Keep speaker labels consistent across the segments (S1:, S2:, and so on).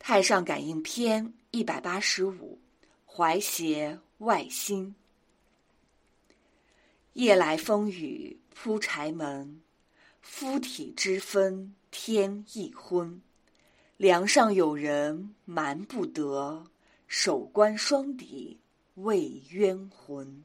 S1: 太上感应篇185，怀邪外心。夜来风雨铺柴门，夫体之分天亦昏。梁上有人瞒不得，手关双抵未冤魂。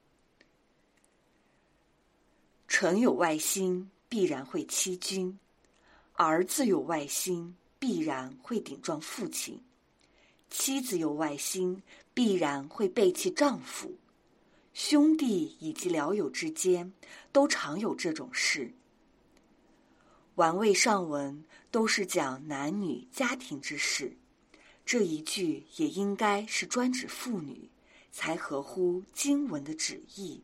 S1: 臣有外心，必然会欺君；儿子有外心，必然会顶撞父亲；妻子有外心，必然会背弃丈夫；兄弟以及僚友之间，都常有这种事。玩味上文都是讲男女家庭之事，这一句也应该是专指妇女，才合乎经文的旨意。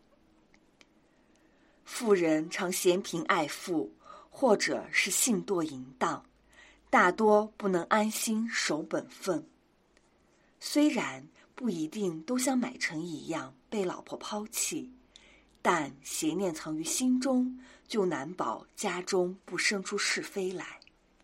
S1: 妇人常嫌贫爱富，或者是性惰淫荡，大多不能安心守本分。虽然不一定都像买臣一样被老婆抛弃，但邪念藏于心中，就难保家中不生出是非来。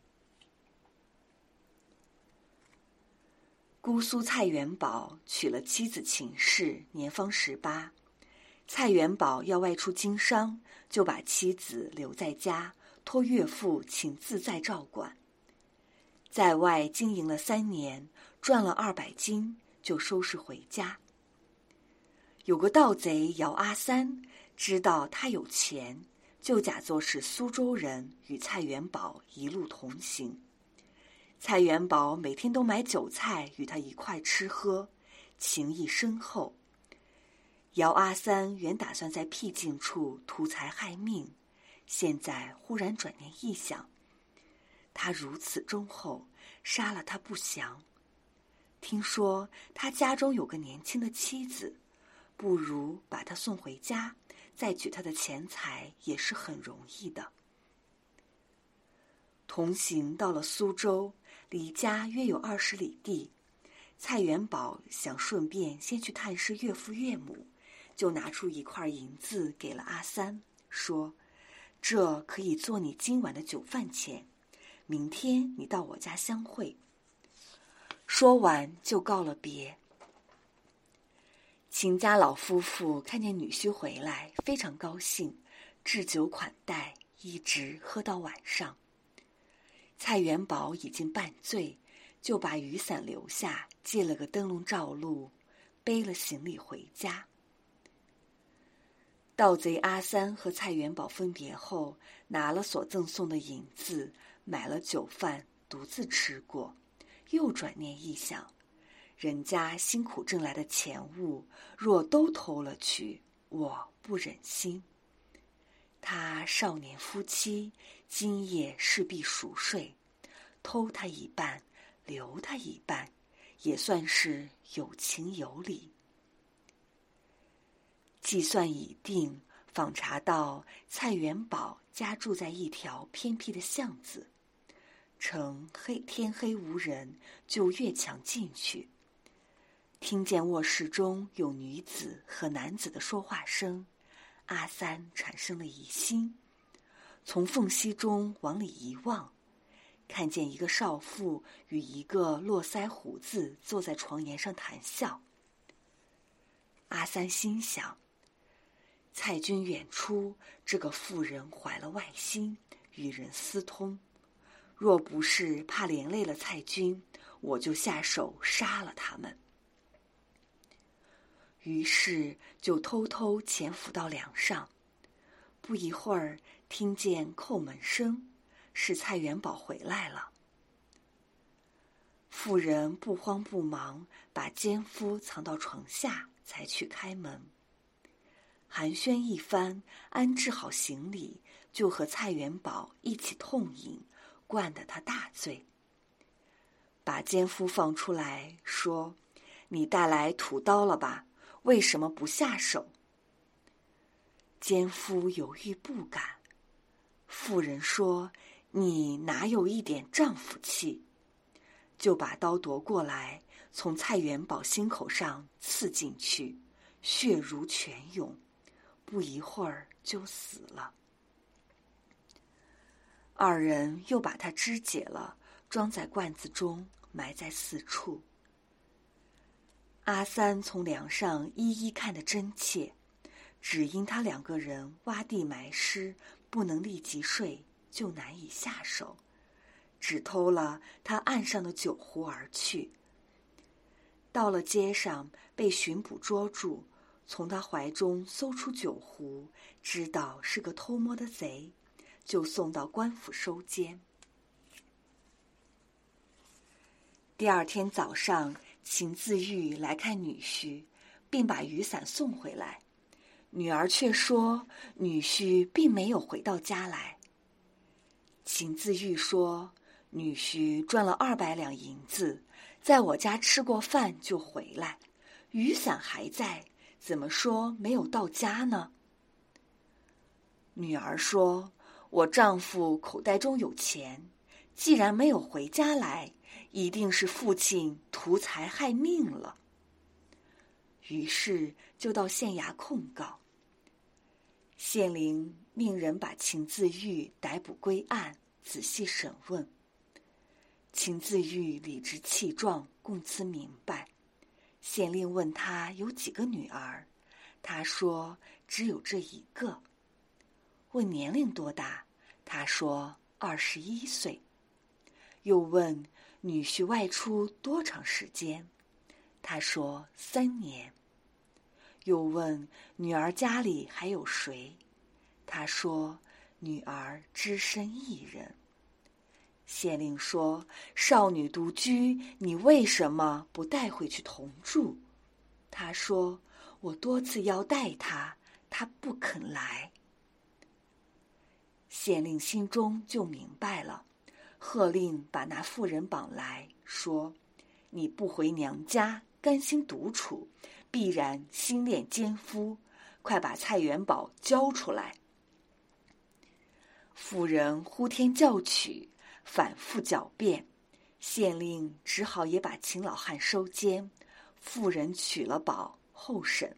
S1: 姑苏蔡元宝娶了妻子秦氏，年方18。蔡元宝要外出经商，就把妻子留在家，托岳父请自在照管。在外经营了3年，赚了200斤，就收拾回家。有个盗贼姚阿三，知道他有钱，就假作是苏州人，与蔡元宝一路同行。蔡元宝每天都买酒菜与他一块吃喝，情谊深厚。姚阿三原打算在僻静处图财害命，现在忽然转念一想，他如此忠厚，杀了他不祥。听说他家中有个年轻的妻子，不如把他送回家，再取他的钱财也是很容易的。同行到了苏州，离家约有20里地。蔡元宝想顺便先去探视岳父岳母，就拿出1块银子给了阿三，说：“这可以做你今晚的酒饭钱，明天你到我家相会。”说完就告了别。秦家老夫妇看见女婿回来，非常高兴，置酒款待，一直喝到晚上。蔡元宝已经半醉，就把雨伞留下，借了个灯笼照路，背了行李回家。盗贼阿三和蔡元宝分别后，拿了所赠送的银子，买了酒饭，独自吃过。又转念一想，人家辛苦挣来的钱物，若都偷了去，我不忍心。他少年夫妻，今夜势必熟睡，偷他一半，留他一半，也算是有情有理。计算已定，访查到蔡元宝家住在一条偏僻的巷子，趁天黑无人，就越墙进去。听见卧室中有女子和男子的说话声，阿三产生了疑心，从缝隙中往里一望，看见一个少妇与一个络腮胡子坐在床沿上谈笑。阿三心想，蔡军远出，这个妇人怀了外心，与人私通。若不是怕连累了蔡军，我就下手杀了他们。于是就偷偷潜伏到梁上。不一会儿，听见叩门声，是蔡元宝回来了。妇人不慌不忙，把奸夫藏到床下，才去开门。寒暄一番，安置好行李，就和蔡元宝一起痛饮，灌得他大醉。把奸夫放出来，说：“你带来土刀了吧？为什么不下手？”奸夫犹豫不敢。妇人说：“你哪有一点丈夫气？”就把刀夺过来，从蔡元宝心口上刺进去，血如泉涌，不一会儿就死了。2人又把他肢解了， 装在罐子中，埋在四处。阿三从梁上一一看得真切，只因他2个人挖地埋尸，不能立即睡，就难以下手，只偷了他岸上的酒壶而去。到了街上，被巡捕捉住，从他怀中搜出酒壶，知道是个偷摸的贼，就送到官府收监。第2天早上，秦自玉来看女婿，并把雨伞送回来。女儿却说女婿并没有回到家来。秦自玉说，女婿赚了200两银子，在我家吃过饭就回来，雨伞还在，怎么说没有到家呢？女儿说，我丈夫口袋中有钱，既然没有回家来，一定是父亲图财害命了。于是就到县衙控告。县令命人把秦自玉逮捕归案，仔细审问。秦自玉理直气壮，供词明白。县令问他有几个女儿，他说只有这1个。问年龄多大，他说21岁。又问女婿外出多长时间，他说3年。又问女儿家里还有谁，他说女儿只身1人。县令说，少女独居，你为什么不带回去同住？他说，我多次要带她，她不肯来。县令心中就明白了，喝令把那妇人绑来，说，你不回娘家，甘心独处，必然心恋奸夫，快把蔡元宝交出来。妇人呼天叫取，反复狡辩，县令只好也把秦老汉收监，妇人取了宝候审。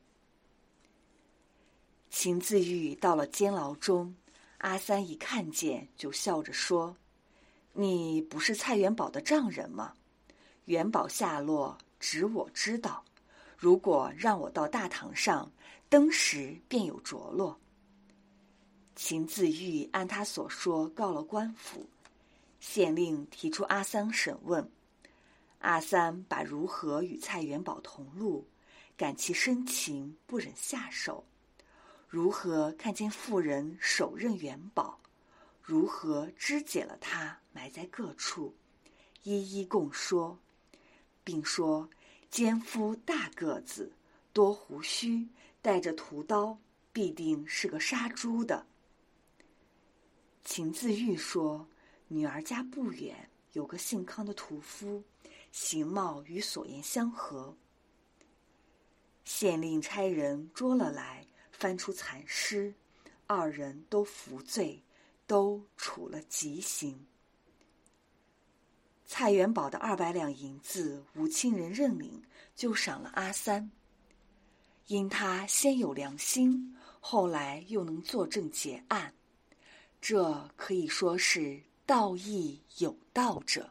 S1: 秦自玉到了监牢中，阿三一看见就笑着说，你不是蔡元宝的丈人吗？元宝下落只我知道，如果让我到大堂上，登时便有着落。秦自玉按他所说告了官府，县令提出阿三审问。阿三把如何与蔡元宝同路，感其深情，不忍下手；如何看见妇人手刃元宝，如何肢解了他，埋在各处，一一供说，并说奸夫大个子，多胡须，带着屠刀，必定是个杀猪的。秦自玉说，女儿家不远，有个姓康的屠夫，形貌与所言相合。县令差人捉了来，翻出残尸，2人都服罪，都处了极刑。蔡元宝的200两银子无亲人认领，就赏了阿三。因他先有良心，后来又能作证结案，这可以说是道义有道者。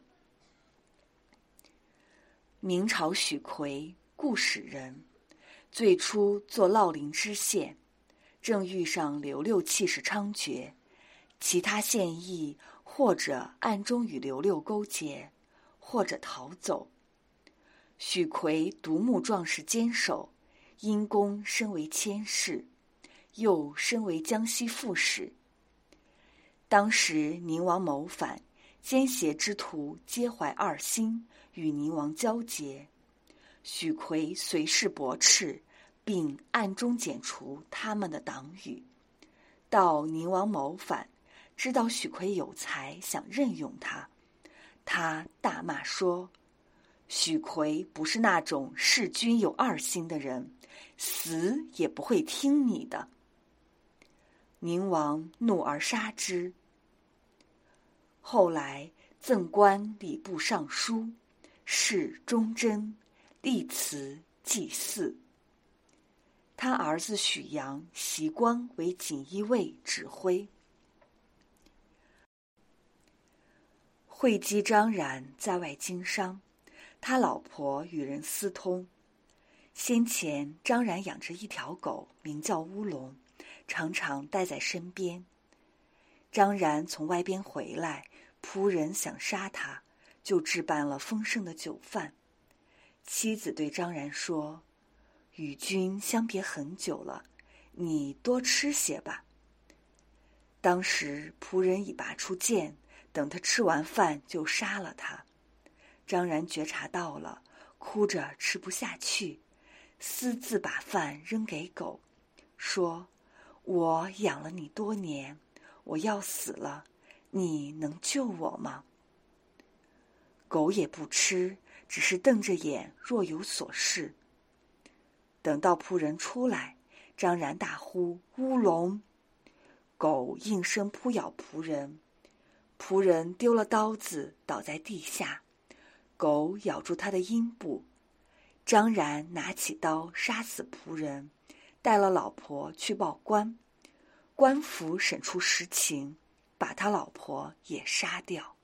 S1: 明朝许奎，故使人，最初做乐陵知县，正遇上刘六气势猖獗，其他县役或者暗中与刘六勾结，或者逃走。许奎独目壮士坚守，因功升为佥事，又升为江西副使。当时宁王谋反，奸邪之徒皆怀2心，与宁王交结。许奎随势驳斥，并暗中剪除他们的党羽。到宁王谋反，知道许奎有才，想任用他，他大骂说，许奎不是那种弑君有2心的人，死也不会听你的。宁王怒而杀之。后来赠官礼部尚书，谥忠贞，立祠祭祀。他儿子许阳袭官为锦衣卫指挥。 会稽张冉在外经商，他老婆与人私通。先前张冉养着一条狗，名叫乌龙，常常带在身边。张冉从外边回来，仆人想杀他，就置办了丰盛的酒饭。妻子对张冉说：“与君相别很久了，你多吃些吧。”当时仆人已拔出剑，等他吃完饭就杀了他。张冉觉察到了，哭着吃不下去，私自把饭扔给狗，说：“我养了你多年，我要死了，你能救我吗？”狗也不吃，只是瞪着眼，若有所事。等到仆人出来，张冉大呼：“乌龙！”狗应声扑咬仆人，仆人丢了刀子，倒在地下，狗咬住他的阴部。张冉拿起刀杀死仆人，带了老婆去报官。官府审出实情，把他老婆也杀掉。